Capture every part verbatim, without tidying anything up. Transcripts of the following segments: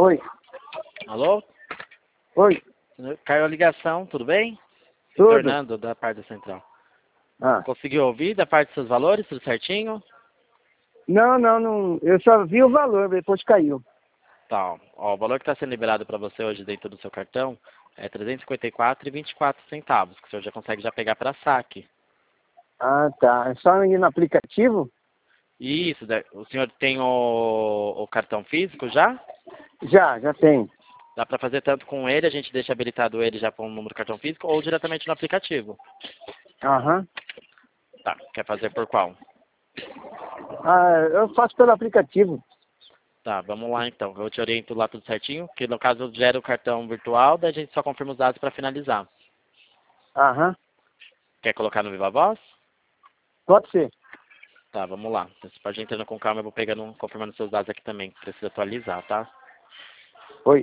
Oi. Alô? Oi. Caiu a ligação, tudo bem? Tudo. Retornando da parte da central. Ah. Conseguiu ouvir da parte dos seus valores, tudo certinho? Não, não, não. Eu só vi o valor, depois caiu. Tá, ó, o valor que está sendo liberado para você hoje dentro do seu cartão é trezentos e cinquenta e quatro reais e vinte e quatro centavos, que o senhor já consegue já pegar para saque. Ah, tá. É só ir no aplicativo? Isso, da- o senhor tem o, o cartão físico já? Já, já tem. Dá para fazer tanto com ele, a gente deixa habilitado ele já com o número do cartão físico, ou diretamente no aplicativo. Aham. Tá, quer fazer por qual? Ah, eu faço pelo aplicativo. Tá, vamos lá então. Eu te oriento lá tudo certinho, que no caso gera o cartão virtual, daí a gente só confirma os dados para finalizar. Aham. Quer colocar no Viva Voz? Pode ser. Tá, vamos lá. Você pode ir entrando com calma, eu vou pegando, confirmando seus dados aqui também, que precisa atualizar, tá? Oi.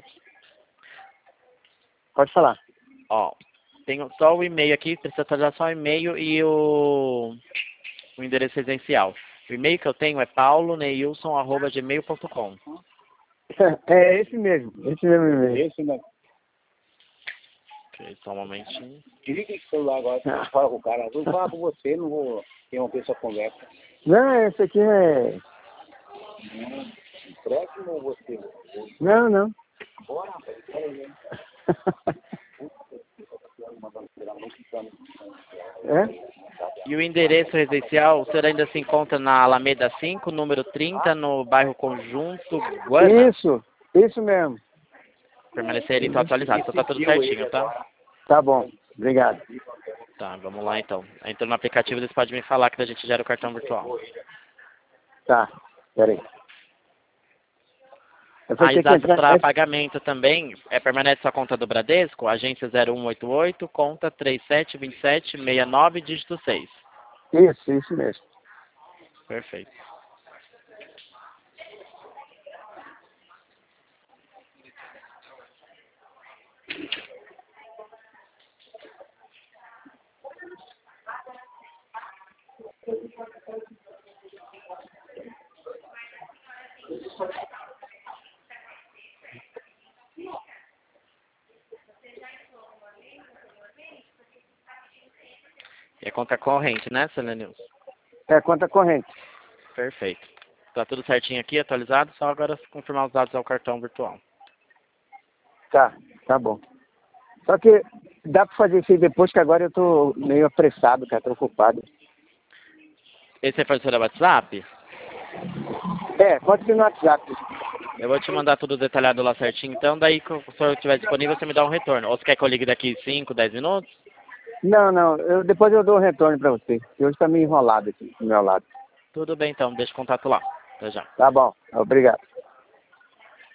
Pode falar. Ó, tenho só o e-mail aqui, precisa atualizar só o e-mail e o, o endereço residencial. O e-mail que eu tenho é pauloneilson arroba gmail ponto com. É esse mesmo. Esse mesmo e-mail. Esse, né? Ok, só um momentinho. Desliga esse celular agora, ah. Fala com o cara. Vou falar com você, não vou interromper sua conversa. Não, esse aqui é... Próximo ou você? Não, não. Bora, rapaz. Bora aí, né? É? E o endereço residencial, o senhor ainda se encontra na Alameda cinco, número trinta, no bairro Conjunto Guana? Isso. Isso mesmo. Permanecer então atualizado. Então tá tudo certinho, tá? Tá bom. Obrigado. Tá, vamos lá então. Entrando no aplicativo, eles podem me falar que a gente gera o cartão virtual. Tá. Peraí. Eu vou Aí ter os que dados entrar... para pagamento também, é, permanece sua conta do Bradesco, agência zero um oito oito, conta três sete dois sete seis nove, dígito seis. Isso, isso mesmo. Perfeito. E a conta corrente, né, Selenilson? É conta corrente. Perfeito. Tá tudo certinho aqui, atualizado, só agora confirmar os dados ao cartão virtual. Tá, tá bom. Só que dá pra fazer isso aí depois, que agora eu tô meio apressado, cara, tô ocupado. Esse é para o seu WhatsApp? É, pode ser no WhatsApp. Eu vou te mandar tudo detalhado lá certinho, então daí que o senhor estiver disponível, você me dá um retorno. Ou você quer que eu ligue daqui cinco, dez minutos? Não, não, eu, depois eu dou um retorno pra você, que hoje tá meio enrolado aqui do meu lado. Tudo bem então, deixa o contato lá. Até já. Tá bom, obrigado.